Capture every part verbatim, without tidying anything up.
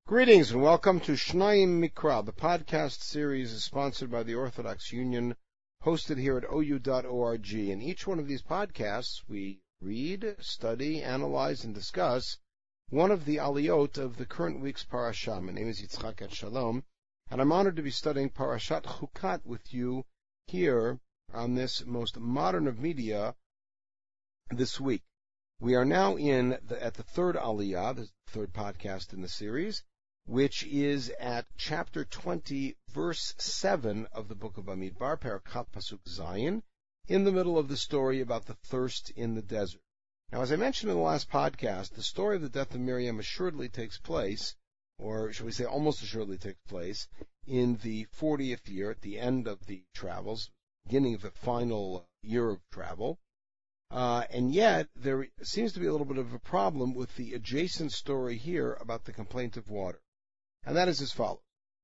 Greetings and welcome to Shnayim Mikra. The podcast series is sponsored by the Orthodox Union, hosted here at O U dot org. In each one of these podcasts, we read, study, analyze, and discuss one of the aliyot of the current week's parasha. My name is Yitzchak Etshalom, and I'm honored to be studying Parashat Chukat with you here on this most modern of media this week. We are now in the, at the third aliyah, the third podcast in the series, which is at chapter twenty, verse seven of the book of Bamidbar, Parakat Pasuk Zayin, in the middle of the story about the thirst in the desert. Now, as I mentioned in the last podcast, the story of the death of Miriam assuredly takes place, or shall we say almost assuredly takes place, in the fortieth year, at the end of the travels, beginning of the final year of travel. Uh, and yet, there seems to be a little bit of a problem with the adjacent story here about the complaint of water. And that is as follows.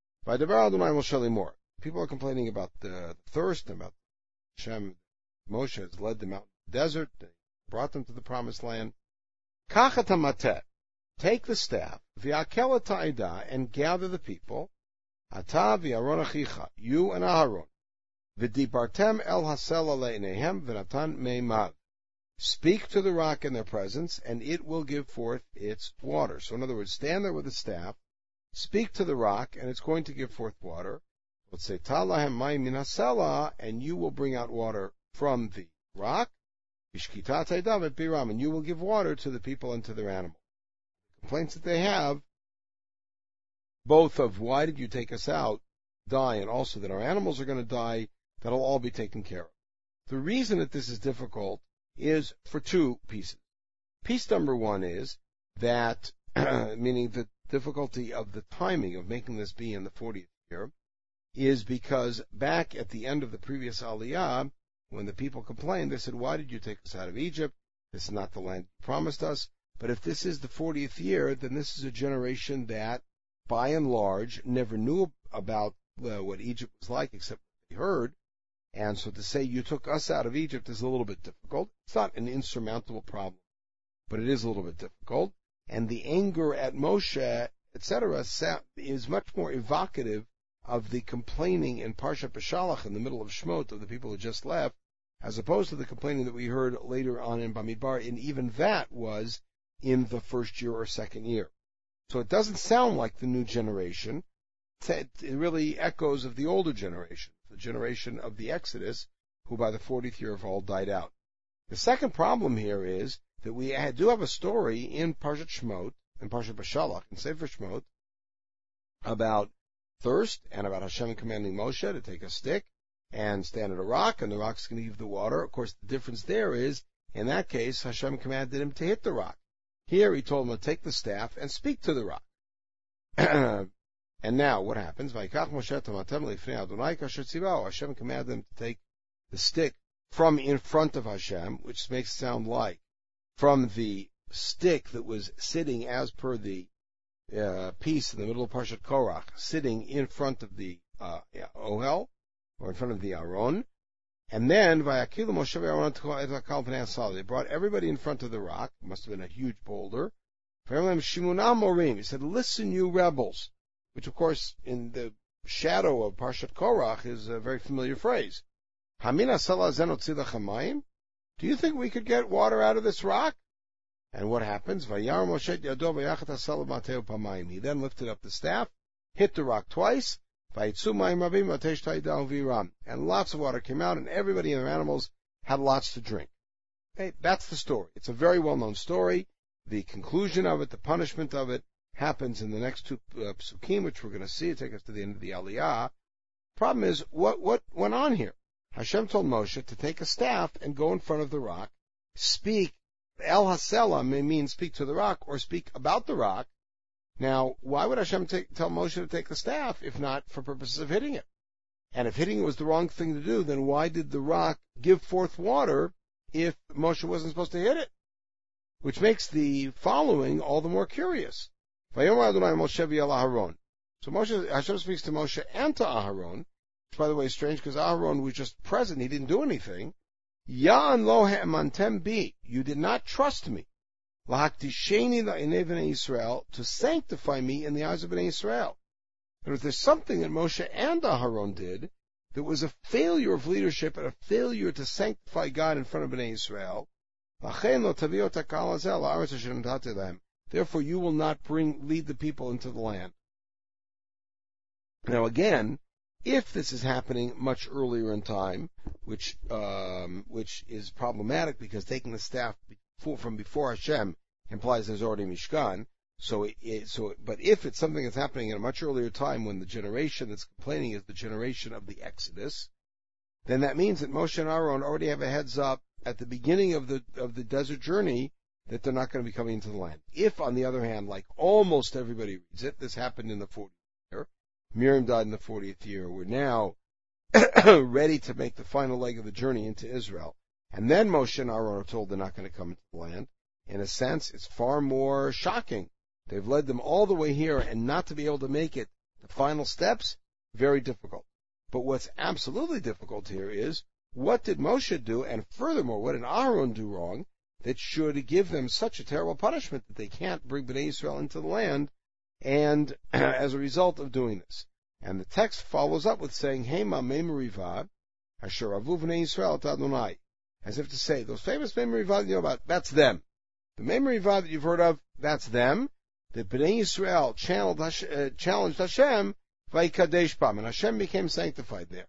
People are complaining about the thirst, about Hashem. Moshe has led them out in the desert, brought them to the promised land. Take the staff, and gather the people, you and Aharon, el hasel speak to the rock in their presence, and it will give forth its water. So in other words, stand there with a staff, speak to the rock, and it's going to give forth water. Let's say, Talahem mayim min hasela, and you will bring out water from the rock. And you will give water to the people and to their animals. The complaints that they have, both of why did you take us out, die, and also that our animals are going to die, that'll all be taken care of. The reason that this is difficult is for two pieces. Piece number one is that, meaning the difficulty of the timing of making this be in the fortieth year, is because back at the end of the previous aliyah, when the people complained, they said, why did you take us out of Egypt? This is not the land you promised us. But if this is the fortieth year, then this is a generation that, by and large, never knew about uh, what Egypt was like, except what they heard. And so to say you took us out of Egypt is a little bit difficult. It's not an insurmountable problem, but it is a little bit difficult. And the anger at Moshe, et cetera, is much more evocative of the complaining in Parshat Beshalach in the middle of Shmot of the people who just left, as opposed to the complaining that we heard later on in Bamidbar, and even that was in the first year or second year. So it doesn't sound like the new generation. It really echoes of the older generation, the generation of the Exodus, who by the fortieth year have all died out. The second problem here is that we do have a story in Parshat Shmot, in Parshat Beshalach, in Sefer Shmot, about thirst and about Hashem commanding Moshe to take a stick and stand at a rock, and the rock's going to give the water. Of course, the difference there is, in that case, Hashem commanded him to hit the rock. Here, he told him to take the staff and speak to the rock. And now, what happens? Hashem commanded him to take the stick from in front of Hashem, which makes it sound like from the stick that was sitting as per the uh, piece in the middle of Parshat Korach, sitting in front of the uh, Ohel, or in front of the Aron. And then, they brought everybody in front of the rock. It must have been a huge boulder. He said, listen, you rebels. Which, of course, in the shadow of Parshat Korach is a very familiar phrase. Do you think we could get water out of this rock? And what happens? He then lifted up the staff, hit the rock twice, and lots of water came out, and everybody and their animals had lots to drink. Okay, that's the story. It's a very well-known story. The conclusion of it, the punishment of it, happens in the next two uh, psukim, which we're going to see. It takes us to the end of the aliyah. Problem is, what, what went on here? Hashem told Moshe to take a staff and go in front of the rock, speak. El hasela may mean speak to the rock or speak about the rock. Now, why would Hashem take, tell Moshe to take the staff if not for purposes of hitting it? And if hitting it was the wrong thing to do, then why did the rock give forth water if Moshe wasn't supposed to hit it? Which makes the following all the more curious. So Moshe, Hashem speaks to Moshe and to Aharon, which by the way is strange because Aharon was just present, he didn't do anything. Yan lo ha'emantem bi, you did not trust me. L'haktisheni la'inei b'nei Yisrael, to sanctify me in the eyes of Bnei Yisrael. And if there's something that Moshe and Aharon did that was a failure of leadership and a failure to sanctify God in front of Bnei Yisrael, therefore you will not bring lead the people into the land. Now again, if this is happening much earlier in time, which um, which is problematic because taking the staff before, from before Hashem implies there's already Mishkan. So, it, it, so, but if it's something that's happening at a much earlier time when the generation that's complaining is the generation of the Exodus, then that means that Moshe and Aaron already have a heads up at the beginning of the of the desert journey that they're not going to be coming into the land. If, on the other hand, like almost everybody reads it, this happened in the fortieth year, Miriam died in the fortieth year, we're now ready to make the final leg of the journey into Israel, and then Moshe and Aaron are told they're not going to come into the land. In a sense, it's far more shocking. They've led them all the way here, and not to be able to make it the final steps, very difficult. But what's absolutely difficult here is, what did Moshe do, and furthermore, what did Aaron do wrong, that should give them such a terrible punishment that they can't bring Bnei Yisrael into the land, and as a result of doing this. And the text follows up with saying, Hema memorivad, asher avu Bnei Yisrael et Adonai, as if to say, those famous memorivad you know about, that's them. The memorivad that you've heard of, that's them. That Bnei Yisrael channeled, uh, challenged Hashem, Vayikadesh Bam, and Hashem became sanctified there.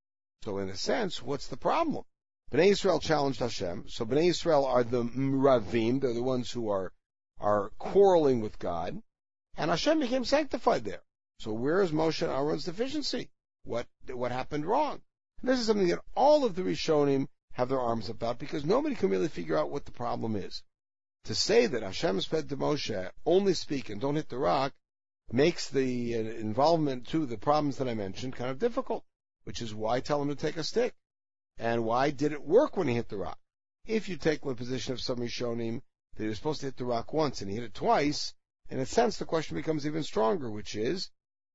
So in a sense, what's the problem? Bnei Yisrael challenged Hashem, so Bnei Yisrael are the Mravim, they're the ones who are, are quarreling with God, and Hashem became sanctified there. So where is Moshe and Aaron's deficiency? What, what happened wrong? And this is something that all of the Rishonim have their arms about, because nobody can really figure out what the problem is. To say that Hashem said to Moshe, only speak and don't hit the rock, makes the involvement to the problems that I mentioned kind of difficult, which is why tell him to take a stick. And why did it work when he hit the rock? If you take the position of some Rishonim that he was supposed to hit the rock once and he hit it twice, in a sense the question becomes even stronger, which is,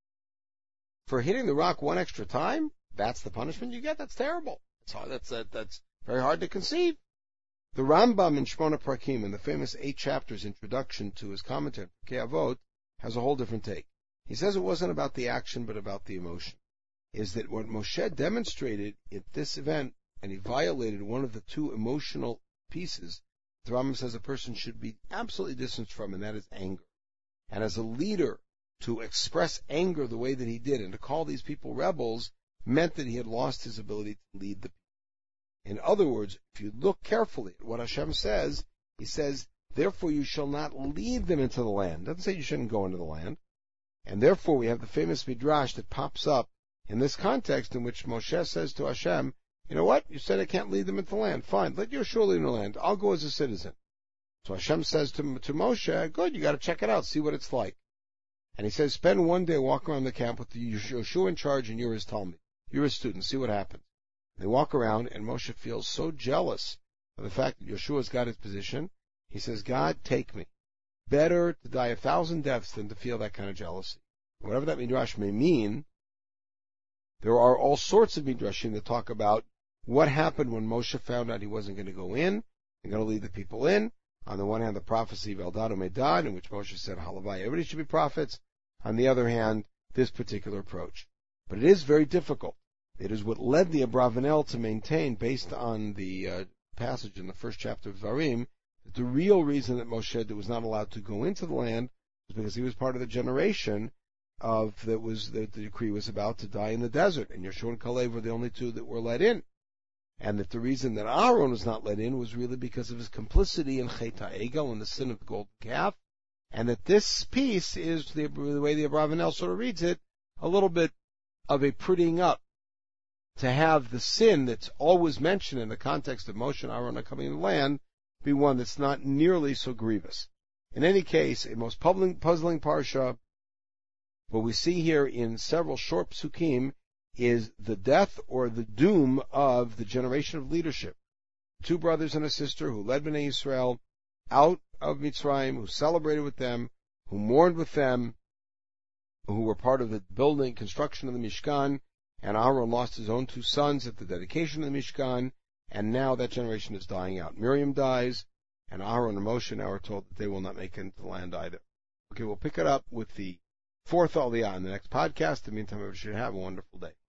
for hitting the rock one extra time, that's the punishment you get? That's terrible. That's hard, that's, that, that's very hard to conceive. The Rambam in Shmona Prakim, in the famous eight chapters introduction to his commentary, Pirkei Avot, has a whole different take. He says it wasn't about the action, but about the emotion. Is that what Moshe demonstrated at this event, and he violated one of the two emotional pieces, the Rambam says a person should be absolutely distanced from, and that is anger. And as a leader, to express anger the way that he did, and to call these people rebels, meant that he had lost his ability to lead the people. In other words, if you look carefully at what Hashem says, he says, therefore you shall not lead them into the land. It doesn't say you shouldn't go into the land. And therefore we have the famous Midrash that pops up in this context in which Moshe says to Hashem, you know what? You said I can't lead them into the land. Fine, let Yeshua lead in the land. I'll go as a citizen. So Hashem says to, to Moshe, good, you got to check it out, see what it's like. And he says, spend one day, walk around the camp with the Yeshua in charge, and you're his Talmud. You're his student. See what happens. They walk around, and Moshe feels so jealous of the fact that Yeshua's got his position. He says, God, take me. Better to die a thousand deaths than to feel that kind of jealousy. Whatever that midrash may mean, there are all sorts of midrashim that talk about what happened when Moshe found out he wasn't going to go in and going to lead the people in. On the one hand, the prophecy of Eldad Medad, in which Moshe said, Halavai, everybody should be prophets. On the other hand, this particular approach. But it is very difficult. It is what led the Abravanel to maintain, based on the uh, passage in the first chapter of Zarim, that the real reason that Moshe was not allowed to go into the land was because he was part of the generation of that was that the decree was about to die in the desert, and Yeshua and Kalev were the only two that were let in. And that the reason that Aaron was not let in was really because of his complicity in Chet HaEgel, in the sin of the golden calf, and that this piece is, the, the way the Abravanel sort of reads it, a little bit of a prettying up, to have the sin that's always mentioned in the context of Moshe and Aaron coming in the land be one that's not nearly so grievous. In any case, a most puzzling, puzzling parsha. What we see here in several short psukim is the death or the doom of the generation of leadership. Two brothers and a sister who led Bnei Yisrael out of Mitzrayim, who celebrated with them, who mourned with them, who were part of the building, construction of the Mishkan, and Aaron lost his own two sons at the dedication of the Mishkan, and now that generation is dying out. Miriam dies, and Aaron and Moshe now are told that they will not make it into the land either. Okay, we'll pick it up with the fourth Aliyah in the next podcast. In the meantime, everyone should have a wonderful day.